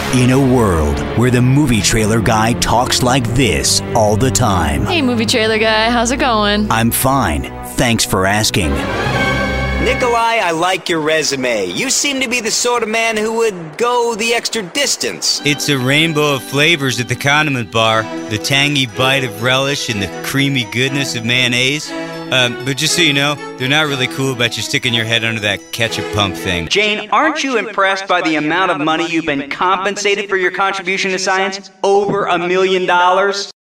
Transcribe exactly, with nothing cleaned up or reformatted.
In a world where the movie trailer guy talks like this all the time. Hey, movie trailer guy, how's it going? I'm fine. Thanks for asking. Nikolai, I like your resume. You seem to be the sort of man who would go the extra distance. It's a rainbow of flavors at the condiment bar. The tangy bite of relish and the creamy goodness of mayonnaise. Um, but just so you know, they're not really cool about you sticking your head under that ketchup pump thing. Jane, aren't you impressed by the amount of money you've been compensated for your contribution to science? Over a million dollars?